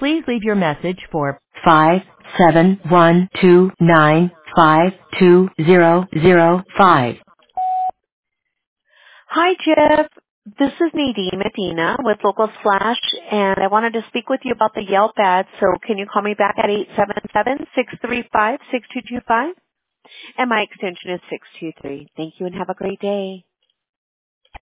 Please leave your message for 57129520005. Hi, Jeff. This is Nadine Medina with Local Flash, and I wanted to speak with you about the Yelp ad, so can you call me back at 877-635-6225? And my extension is 623. Thank you and have a great day.